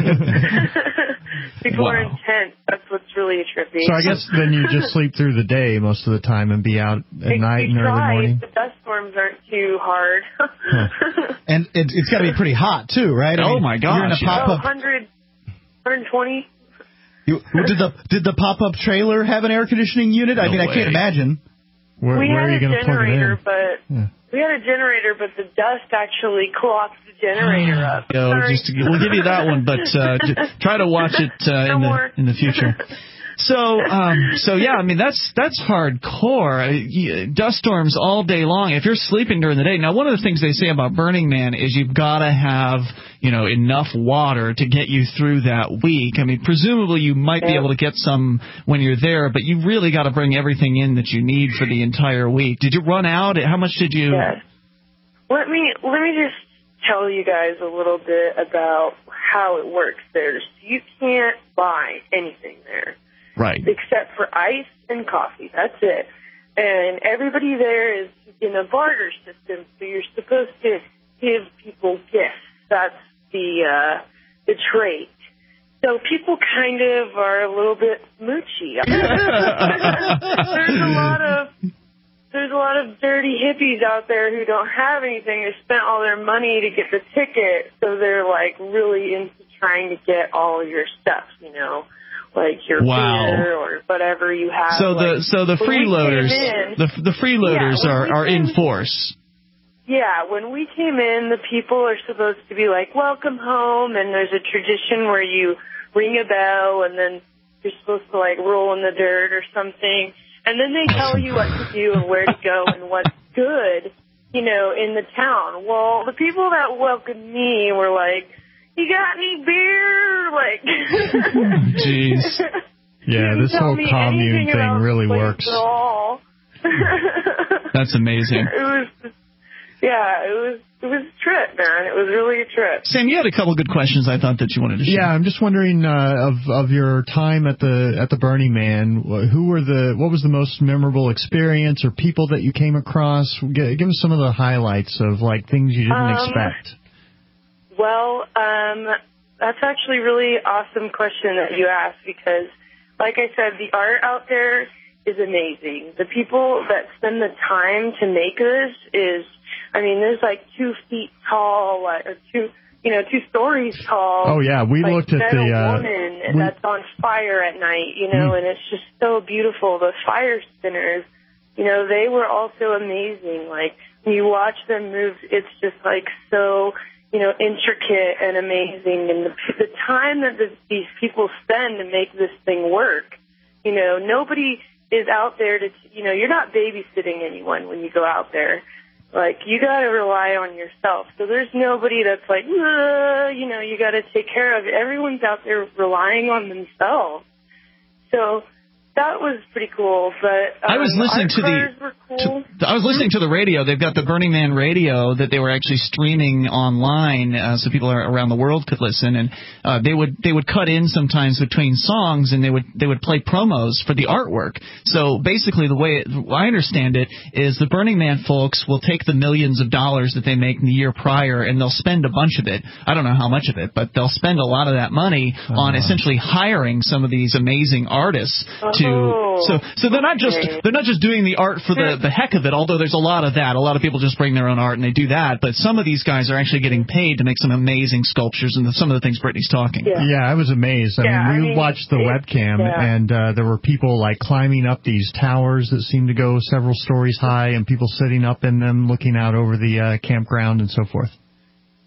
People wow. are intense. That's what's really trippy. So I guess then you just sleep through the day most of the time and be out at we, night we and early try. morning. The dust storms aren't too hard. huh. And it, it's got to be pretty hot too, right? I oh mean, my gosh! You're in a pop-up. Oh, one hundred, one twenty. You, did the did the pop-up trailer have an air conditioning unit? No I mean, way. I can't imagine. Where, we where had are you a going to plug it generator, in? but yeah. we had a generator, but the dust actually clogs the generator up. Yo, Sorry. just to, we'll give you that one, but uh, try to watch it uh, in the in the future. So, um, so yeah, I mean that's that's hardcore. Uh, dust storms all day long. If you're sleeping during the day, now one of the things they say about Burning Man is you've got to have you know enough water to get you through that week. I mean, presumably you might be able to get some when you're there, but you really got to bring everything in that you need for the entire week. Did you run out? How much did you? Yes. Let me let me just tell you guys a little bit about how it works there. So you can't buy anything there. Right. Except for ice and coffee. That's it. And everybody there is in a barter system, so you're supposed to give people gifts. That's the uh, the trait. So people kind of are a little bit moochy. There's a lot of there's a lot of dirty hippies out there who don't have anything. They spent all their money to get the ticket, so they're like really into trying to get all your stuff, you know. Like your wow. beer or whatever you have. So the like, so the freeloaders the the freeloaders yeah, are, are in force. Yeah, when we came in, the people are supposed to be like, welcome home, and there's a tradition where you ring a bell, and then you're supposed to like roll in the dirt or something, and then they tell you what to do and where to go and what's good, you know, in the town. Well, the people that welcomed me were like, you got any beer? Like, jeez. Yeah, this whole commune thing really works. At all. That's amazing. It was, yeah, it was, it was a trip, man. It was really a trip. Sam, you had a couple good questions I thought that you wanted to share. Yeah, I'm just wondering uh, of of your time at the at the Burning Man, who were the what was the most memorable experience or people that you came across? Give, give us some of the highlights of like things you didn't um, expect. Well, um, that's actually a really awesome question that you asked because, like I said, the art out there is amazing. The people that spend the time to make this is, I mean, there's like two feet tall, or two, you know, two stories tall. Oh yeah, we like, looked at the uh, woman we, that's on fire at night, you know, we, and it's just so beautiful. The fire spinners, you know, they were also amazing. Like when you watch them move, it's just like so. You know, intricate and amazing, and the, the time that the, these people spend to make this thing work. You know, nobody is out there to, you know, you're not babysitting anyone when you go out there. Like, you got to rely on yourself. So there's nobody that's like, you know, you got to take care of it. Everyone's out there relying on themselves. So that was pretty cool, but um, I was listening to the cool. to, I was listening to the radio. They've got the Burning Man radio that they were actually streaming online, uh, so people around the world could listen. And uh, they would they would cut in sometimes between songs, and they would they would play promos for the artwork. So basically, the way it, I understand it is the Burning Man folks will take the millions of dollars that they make in the year prior, and they'll spend a bunch of it. I don't know how much of it, but they'll spend a lot of that money oh. on essentially hiring some of these amazing artists oh. to. So, so they're not just they're not just doing the art for the, the heck of it. Although there's a lot of that. A lot of people just bring their own art and they do that. But some of these guys are actually getting paid to make some amazing sculptures and the, some of the things Brittany's talking. Yeah, yeah I was amazed. I yeah, mean, we I mean, watched the it, webcam yeah. and uh, there were people like climbing up these towers that seemed to go several stories high, and people sitting up in them, looking out over the uh, campground and so forth.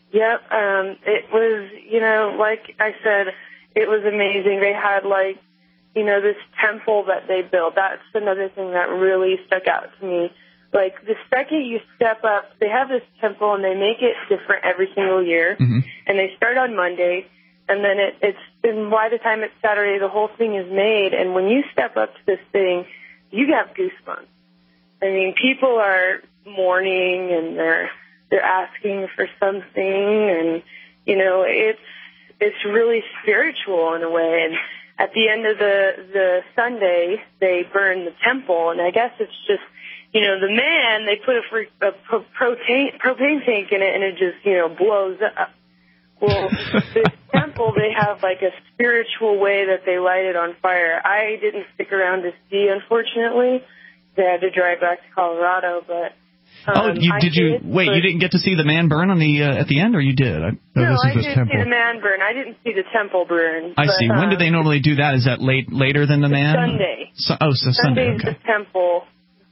Yep. Um, it was, you know, like I said, it was amazing. They had, like, you know, this temple that they built. That's another thing that really stuck out to me. Like, the second you step up, they have this temple, and they make it different every single year. Mm-hmm. And they start on Monday, and then it, it's, and by the time it's Saturday, the whole thing is made. And when you step up to this thing, you have goosebumps. I mean, people are mourning, and they're they're asking for something, and, you know, it's it's really spiritual in a way. And at the end of the, the Sunday, they burn the temple, and I guess it's just, you know, the man, they put a, free, a pro- propane, propane tank in it, and it just, you know, blows up. Well, this temple, they have, like, a spiritual way that they light it on fire. I didn't stick around to see, unfortunately. They had to drive back to Colorado, but... Um, oh, you, did you did, wait? You didn't get to see the man burn on the uh, at the end, or you did? I, no, I didn't temple. see the man burn. I didn't see the temple burn. I but, see. When um, do they normally do that? Is that late later than the man? Sunday. So, oh, so Sunday. Sunday's Okay. the temple,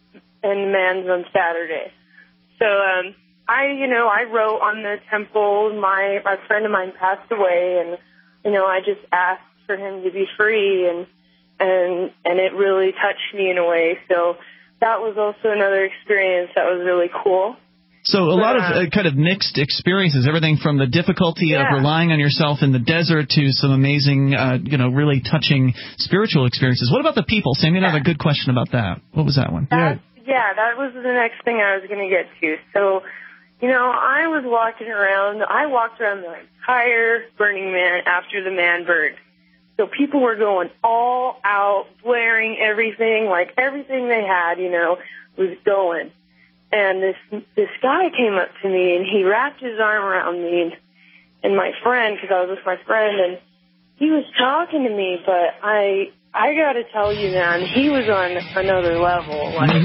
and the man's on Saturday. So, um, I, you know, I wrote on the temple. My my friend of mine passed away, and you know, I just asked for him to be free, and and and it really touched me in a way. So. That was also another experience that was really cool. So a lot of uh, kind of mixed experiences, everything from the difficulty yeah. of relying on yourself in the desert to some amazing, uh, you know, really touching spiritual experiences. What about the people? Sam, you have a good question about that. What was that one? That, yeah, that was the next thing I was going to get to. So, you know, I was walking around. I walked around the entire Burning Man after the man burned. So people were going all out, blaring everything, like everything they had, you know, was going. And this this guy came up to me, and he wrapped his arm around me and, and my friend, because I was with my friend, and he was talking to me, but I I got to tell you, man, he was on another level. Like,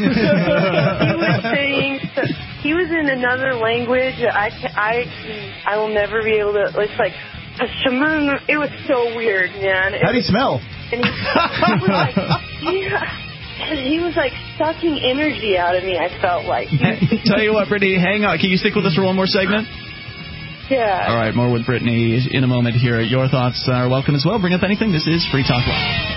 he was saying, he was in another language that I, I, I will never be able to, it's like, it was so weird, man. How do you smell? And he, he was like, yeah, he was like sucking energy out of me, I felt like. Tell you what, Brittany, hang on. Can you stick with us for one more segment? Yeah. All right, more with Brittany in a moment here. Your thoughts are welcome as well. Bring up anything. This is Free Talk Live.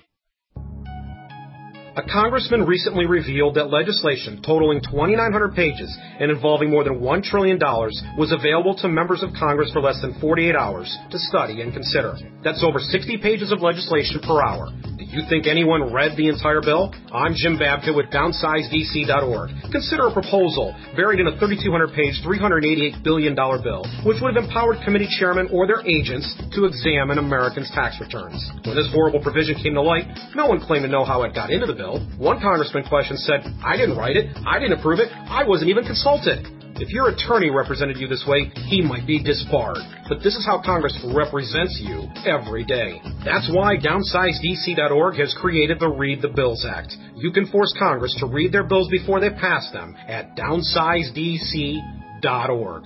A congressman recently revealed that legislation totaling twenty-nine hundred pages and involving more than one trillion dollars was available to members of Congress for less than forty-eight hours to study and consider. That's over sixty pages of legislation per hour. Do you think anyone read the entire bill? I'm Jim Babka with downsize D C dot org. Consider a proposal buried in a thirty-two hundred page, three hundred eighty-eight billion dollars bill, which would have empowered committee chairmen or their agents to examine Americans' tax returns. When this horrible provision came to light, no one claimed to know how it got into the bill. One congressman question said, I didn't write it, I didn't approve it, I wasn't even consulted. If your attorney represented you this way, he might be disbarred. But this is how Congress represents you every day. That's why downsize D C dot org has created the Read the Bills Act. You can force Congress to read their bills before they pass them at downsize D C dot org.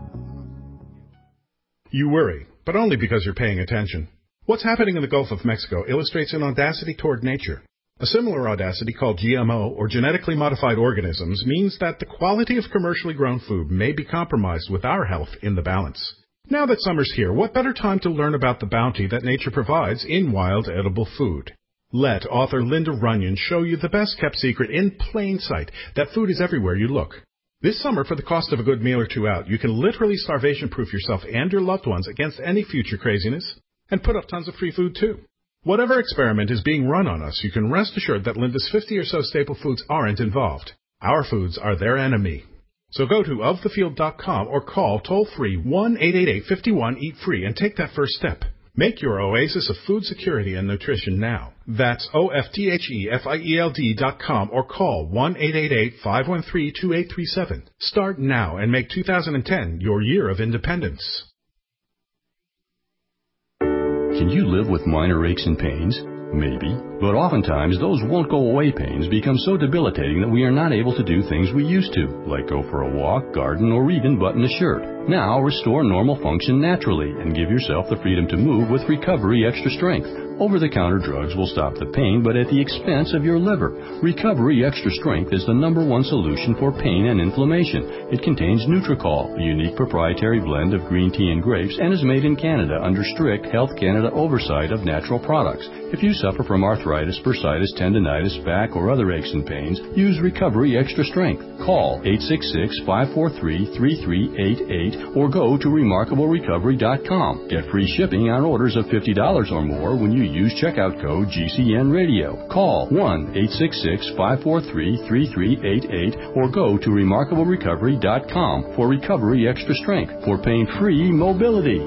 You worry, but only because you're paying attention. What's happening in the Gulf of Mexico illustrates an audacity toward nature. A similar audacity called G M O, or genetically modified organisms, means that the quality of commercially grown food may be compromised with our health in the balance. Now that summer's here, what better time to learn about the bounty that nature provides in wild edible food? Let author Linda Runyon show you the best-kept secret in plain sight, that food is everywhere you look. This summer, for the cost of a good meal or two out, you can literally starvation-proof yourself and your loved ones against any future craziness, and put up tons of free food, too. Whatever experiment is being run on us, you can rest assured that Linda's fifty or so staple foods aren't involved. Our foods are their enemy. So go to of the field dot com or call toll-free one eight eight eight, five one, eat free and take that first step. Make your oasis of food security and nutrition now. That's O F T H E F I E L D dot com or call one eight eight eight, five one three, two eight three seven. Start now and make two thousand ten your year of independence. Can you live with minor aches and pains? Maybe. But oftentimes, those won't-go-away pains become so debilitating that we are not able to do things we used to, like go for a walk, garden, or even button a shirt. Now, restore normal function naturally and give yourself the freedom to move with Recovery Extra Strength. Over-the-counter drugs will stop the pain, but at the expense of your liver. Recovery Extra Strength is the number one solution for pain and inflammation. It contains Nutracol, a unique proprietary blend of green tea and grapes, and is made in Canada under strict Health Canada oversight of natural products. If you suffer from arthritis, bursitis, tendonitis, back, or other aches and pains, use Recovery Extra Strength. Call eight six six, five four three, three three eight eight or go to remarkable recovery dot com. Get free shipping on orders of fifty dollars or more when you use checkout code G C N Radio. Call one eight six six, five four three, three three eight eight or go to remarkable recovery dot com for Recovery Extra Strength for pain-free mobility.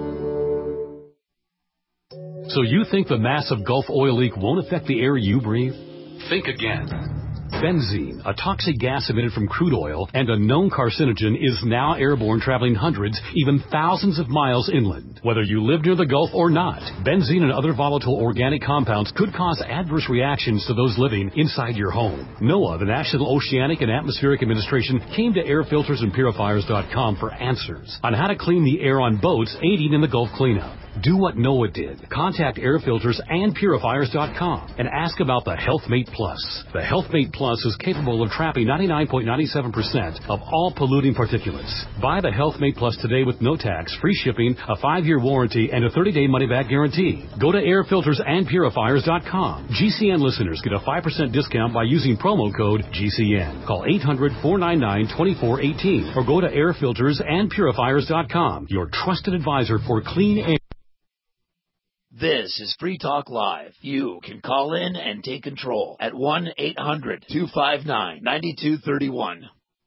So you think the massive Gulf oil leak won't affect the air you breathe? Think again. Benzene, a toxic gas emitted from crude oil and a known carcinogen, is now airborne, traveling hundreds, even thousands of miles inland. Whether you live near the Gulf or not, benzene and other volatile organic compounds could cause adverse reactions to those living inside your home. NOAA, the National Oceanic and Atmospheric Administration, came to air filters and purifiers dot com for answers on how to clean the air on boats aiding in the Gulf cleanup. Do what NOAA did. Contact air filters and purifiers dot com and ask about the HealthMate Plus. The HealthMate Plus is capable of trapping ninety-nine point nine seven percent of all polluting particulates. Buy the HealthMate Plus today with no tax, free shipping, a five-year warranty, and a thirty-day money-back guarantee. Go to air filters and purifiers dot com. G C N listeners get a five percent discount by using promo code G C N. Call eight hundred, four nine nine, two four one eight or go to air filters and purifiers dot com, your trusted advisor for clean air. This is Free Talk Live. You can call in and take control at one eight hundred, two five nine, nine two three one.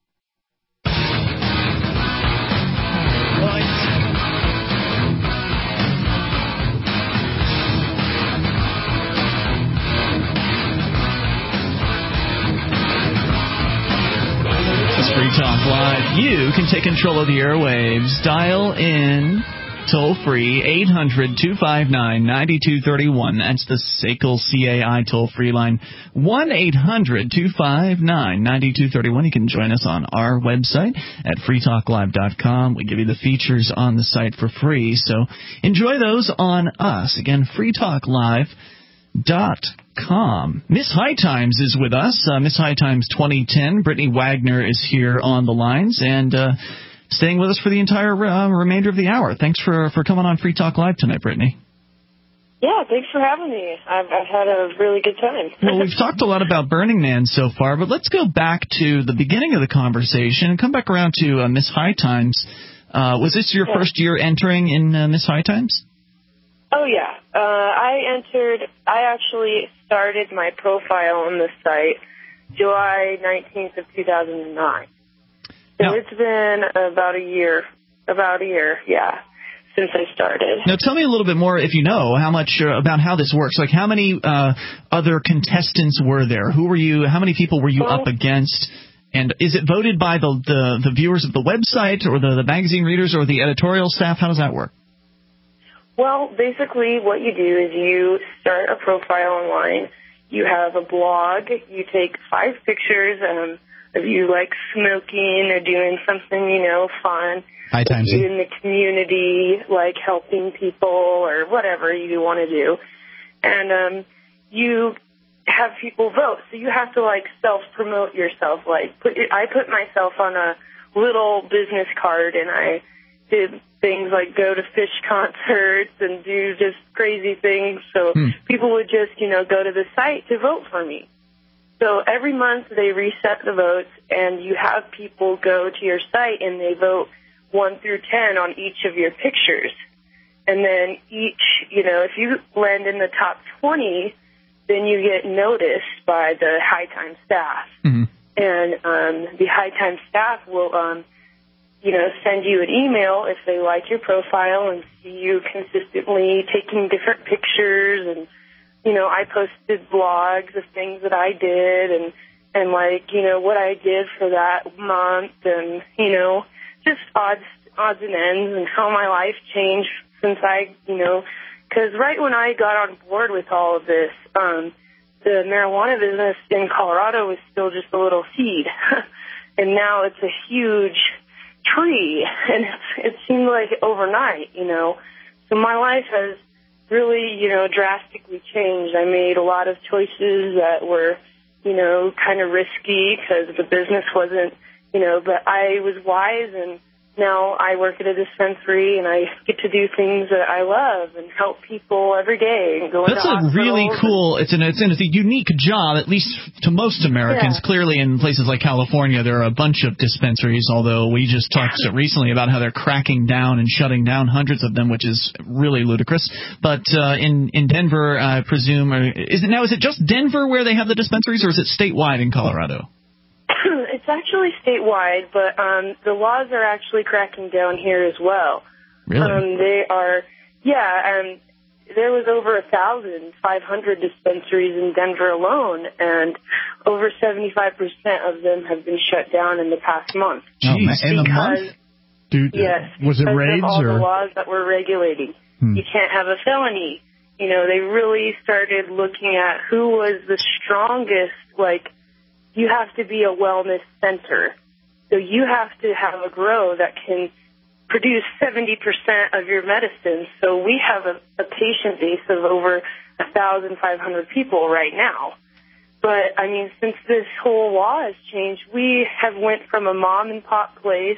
This is Free Talk Live. You can take control of the airwaves. Dial in. Toll free, eight hundred, two five nine, nine two three one. That's the S A C L C A I toll free line. one eight hundred, two five nine, nine two three one. You can join us on our website at free talk live dot com. We give you the features on the site for free, so enjoy those on us. Again, free talk live dot com. Miss High Times is with us. Uh, Miss High Times twenty ten. Brittany Wagner is here on the lines, and uh, staying with us for the entire uh, remainder of the hour. Thanks for, for coming on Free Talk Live tonight, Brittany. Yeah, thanks for having me. I've, I've had a really good time. Well, we've talked a lot about Burning Man so far, but let's go back to the beginning of the conversation and come back around to uh, Miss High Times. Uh, was this your yeah. first year entering in uh, Miss High Times? Oh, yeah. Uh, I entered, I actually started my profile on the site July nineteenth of two thousand nine. So now, it's been about a year, about a year, yeah, since I started. Now, tell me a little bit more, if you know, how much uh, about how this works. Like, how many uh, other contestants were there? Who were you? How many people were you well, up against? And is it voted by the, the, the viewers of the website or the, the magazine readers or the editorial staff? How does that work? Well, basically what you do is you start a profile online. You have a blog. You take five pictures um, of you, like, smoking or doing something, you know, fun. High times. In the community, like helping people or whatever you want to do. And um, you have people vote. So you have to, like, self-promote yourself. Like, put I put myself on a little business card, and I did things like go to Fish concerts and do just crazy things. So hmm. people would just, you know, go to the site to vote for me. So every month they reset the votes, and you have people go to your site and they vote one through ten on each of your pictures. And then each, you know, if you land in the top twenty, then you get noticed by the High Times staff. Mm-hmm. And um, the High Times staff will, um, you know, send you an email if they like your profile and see you consistently taking different pictures. And, you know, I posted blogs of things that I did and, and like, you know, what I did for that month and, you know, just odds, odds and ends and how my life changed since I, you know, because right when I got on board with all of this, um, the marijuana business in Colorado was still just a little seed. And now it's a huge tree, and it seemed like overnight, you know. So my life has really, you know, drastically changed. I made a lot of choices that were, you know, kind of risky because the business wasn't, you know, but I was wise, and now I work at a dispensary, and I get to do things that I love and help people every day. And go That's into a really cool. It's an it's, an, it's a unique job, at least to most Americans. Yeah. Clearly, in places like California, there are a bunch of dispensaries. Although we just talked recently about how they're cracking down and shutting down hundreds of them, which is really ludicrous. But uh, in in Denver, I presume, or is it now? Is it just Denver where they have the dispensaries, or is it statewide in Colorado? It's actually statewide, but um, the laws are actually cracking down here as well. Really? Um, they are, yeah. Um, there was over a thousand five hundred dispensaries in Denver alone, and over seventy-five percent of them have been shut down in the past month. Jeez. In a month? Dude, yes. Was it because raids of all or? the laws that we're regulating. Hmm. You can't have a felony. You know, they really started looking at who was the strongest, like, you have to be a wellness center. So you have to have a grow that can produce seventy percent of your medicine. So we have a, a patient base of over one thousand five hundred people right now. But, I mean, since this whole law has changed, we have went from a mom-and-pop place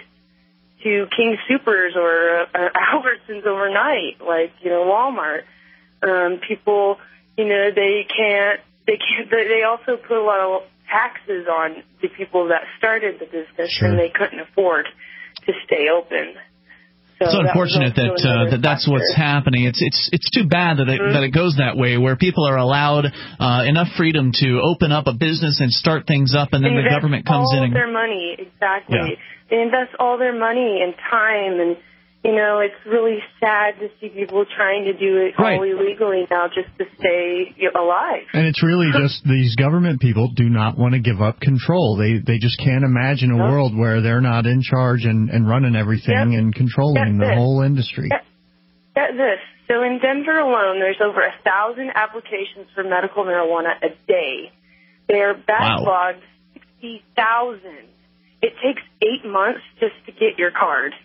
to King Soopers or uh, Albertsons overnight, like, you know, Walmart. Um, people, you know, they can't, they can't, they also put a lot of taxes on the people that started the business, Sure. and they couldn't afford to stay open. So It's unfortunate that uh, that that's what's happening. It's it's it's too bad that it Mm-hmm. that it goes that way, where people are allowed uh, enough freedom to open up a business and start things up, and then the invest government comes all in and their money, exactly. Yeah. They invest all their money and time, and you know, it's really sad to see people trying to do it Right. all illegally now just to stay you know, alive. And it's really just these government people do not want to give up control. They they just can't imagine a Nope. world where they're not in charge and, and running everything Yep. and controlling That's the it. whole industry. Get, get this. So in Denver alone, there's over a thousand applications for medical marijuana a day. They are backlogged sixty thousand. It takes eight months just to get your card.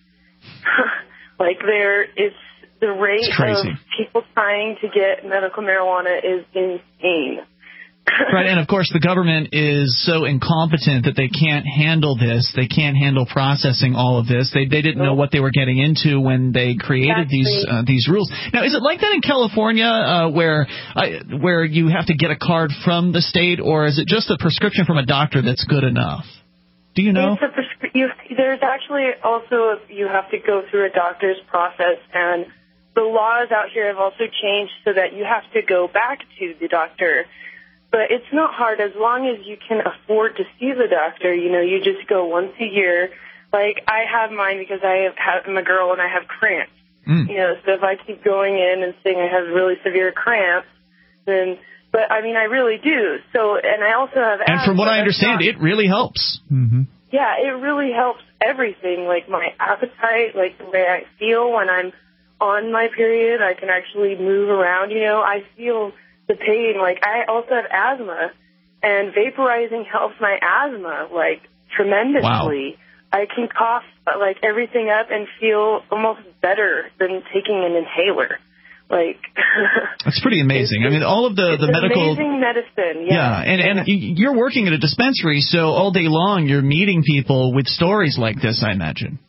Like there is the rate It's crazy. of people trying to get medical marijuana is insane. Right, and of course the government is so incompetent that they can't handle this. They can't handle processing all of this. They they didn't know what they were getting into when they created Exactly. these uh, these rules. Now, is it like that in California, uh, where uh, where you have to get a card from the state, or is it just a prescription from a doctor that's good enough? Do you know? It's a prescri- you, there's actually also you have to go through a doctor's process, and the laws out here have also changed so that you have to go back to the doctor. But it's not hard as long as you can afford to see the doctor. You know, you just go once a year. Like I have mine because I have, have I'm a girl and I have cramps. Mm. You know, so if I keep going in and saying I have really severe cramps, then. But, I mean, I really do. So, and I also have And from what asthma. I understand, That's it really helps. Mm-hmm. Yeah, it really helps everything, like my appetite, like the way I feel when I'm on my period. I can actually move around, you know. I feel the pain. Like, I also have asthma, and vaporizing helps my asthma, like, tremendously. Wow. I can cough, like, everything up and feel almost better than taking an inhaler. Like, That's pretty amazing. I mean, all of the, it's the medical... amazing medicine, Yeah, yeah. and, and you're working at a dispensary, so all day long you're meeting people with stories like this, I imagine.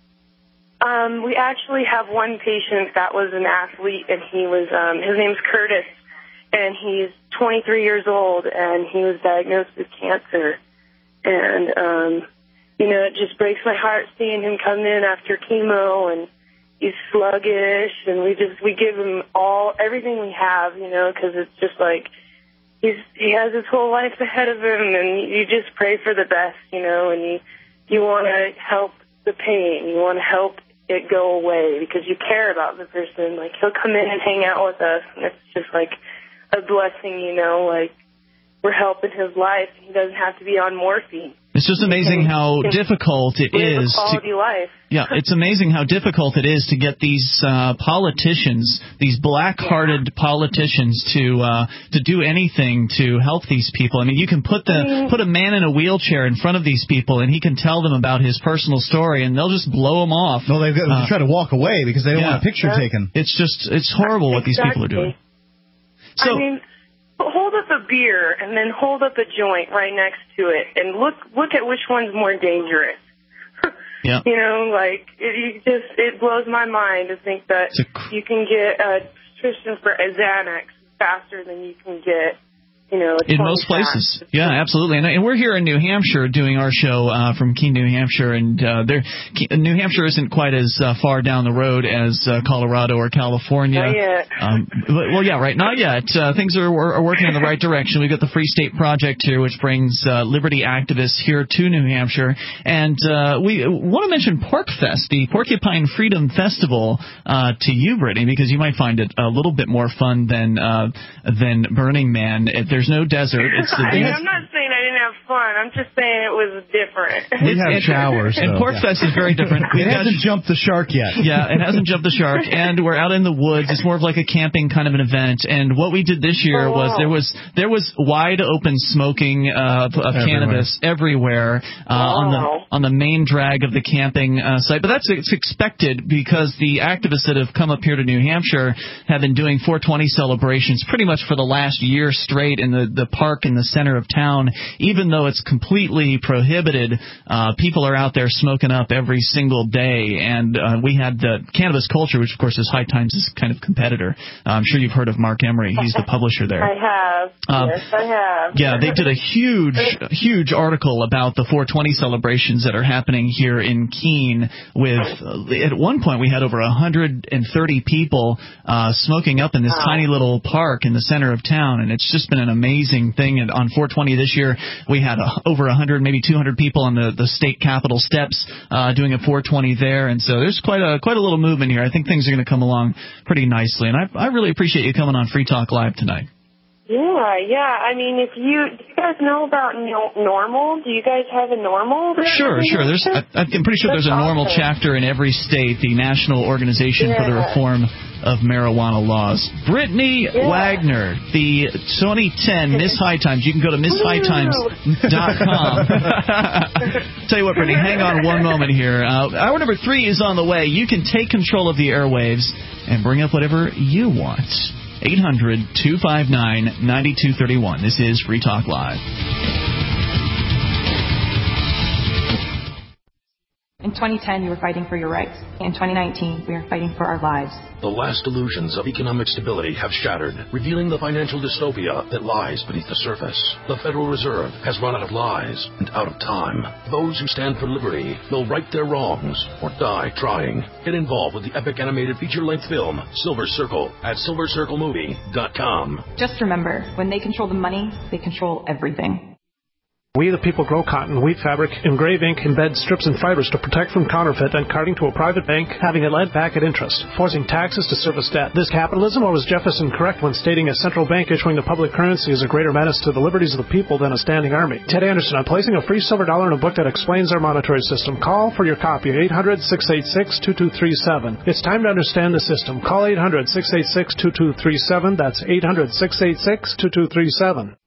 Um, we actually have one patient that was an athlete, and he was, um, his name's Curtis, and he's twenty-three years old, and he was diagnosed with cancer. And, um, you know, it just breaks my heart seeing him come in after chemo, and he's sluggish, and we just, we give him all, everything we have, you know, because it's just like, he's, he has his whole life ahead of him, and you just pray for the best, you know, and you, you want to help the pain, you want to help it go away because you care about the person. Like, he'll come in and hang out with us, and it's just like a blessing, you know, like, we're helping his life. He doesn't have to be on morphine. It's just amazing how difficult it live is a quality to. life. Yeah, it's amazing how difficult it is to get these uh, politicians, these black-hearted yeah. politicians, to uh, to do anything to help these people. I mean, you can put the I mean, put a man in a wheelchair in front of these people, and he can tell them about his personal story, and they'll just blow him off. No, they uh, try to walk away because they don't yeah. want a picture yeah. taken. It's just it's horrible what these people are doing. So. I mean, hold up a beer and then hold up a joint right next to it, and look look at which one's more dangerous. Yeah. You know, like it you just it blows my mind to think that you can get a prescription for a Xanax faster than you can get. You know, in most places. Yeah, absolutely. And, and we're here in New Hampshire doing our show uh, from Keene, New Hampshire, and uh, there, New Hampshire isn't quite as uh, far down the road as uh, Colorado or California. Not yet. Um, well, yeah, right, not yet. Uh, things are, are working in the right direction. We've got the Free State Project here, which brings uh, liberty activists here to New Hampshire. And uh, we want to mention PorcFest, the Porcupine Freedom Festival, uh, to you, Brittany, because you might find it a little bit more fun than uh, than Burning Man. There's no desert. It's the I mean, I'm not saying I didn't have fun. I'm just saying it was different. We have showers. And PorcFest is very different. It hasn't jumped the shark yet. Yeah, it hasn't jumped the shark. And we're out in the woods. It's more of like a camping kind of an event. And what we did this year oh, wow. was there was there was wide open smoking uh, of everywhere. cannabis everywhere uh, wow. on the on the main drag of the camping uh, site. But that's it's expected because the activists that have come up here to New Hampshire have been doing four twenty celebrations pretty much for the last year straight in the, the park in the center of town. Even though it's completely prohibited, uh, people are out there smoking up every single day. And uh, we had the Cannabis Culture, which, of course, is High Times' kind of competitor. Uh, I'm sure you've heard of Mark Emery. He's the publisher there. I have. Um, yes, I have. Yeah, they did a huge, huge article about the four twenty celebrations that are happening here in Keene with, uh, at one point, we had over one hundred thirty people uh, smoking up in this wow. tiny little park in the center of town. And it's just been an amazing thing. And on four twenty this year, we had uh, over one hundred, maybe two hundred people on the, the state capitol steps uh, doing a four twenty there. And so there's quite a quite a little movement here. I think things are going to come along pretty nicely. And I, I really appreciate you coming on Free Talk Live tonight. Yeah, yeah. I mean, if you do you guys know about no, NORML? Do you guys have a NORML? Sure, sure. There's I, I'm pretty sure That's there's a NORML awesome. chapter in every state, the National Organization yeah. for the Reform of Marijuana Laws. Brittany yeah. Wagner, the twenty ten Miss High Times. You can go to miss high times dot com. Tell you what, Brittany, hang on one moment here. Uh, hour number three is on the way. You can take control of the airwaves and bring up whatever you want. eight hundred, two five nine, nine two three one. This is Free Talk Live. In twenty ten, you were fighting for your rights. In twenty nineteen, we are fighting for our lives. The last illusions of economic stability have shattered, revealing the financial dystopia that lies beneath the surface. The Federal Reserve has run out of lies and out of time. Those who stand for liberty will right their wrongs or die trying. Get involved with the epic animated feature-length film, Silver Circle, at silver circle movie dot com. Just remember, when they control the money, they control everything. We the people grow cotton, weave fabric, engrave ink, embed strips and fibers to protect from counterfeit and carting to a private bank, having it lent back at interest, forcing taxes to service debt. This capitalism, or was Jefferson correct when stating a central bank issuing the public currency is a greater menace to the liberties of the people than a standing army? Ted Anderson, I'm placing a free silver dollar in a book that explains our monetary system. Call for your copy at eight hundred, six eight six, two two three seven. It's time to understand the system. Call eight hundred, six eight six, two two three seven. That's eight hundred, six eight six, two two three seven.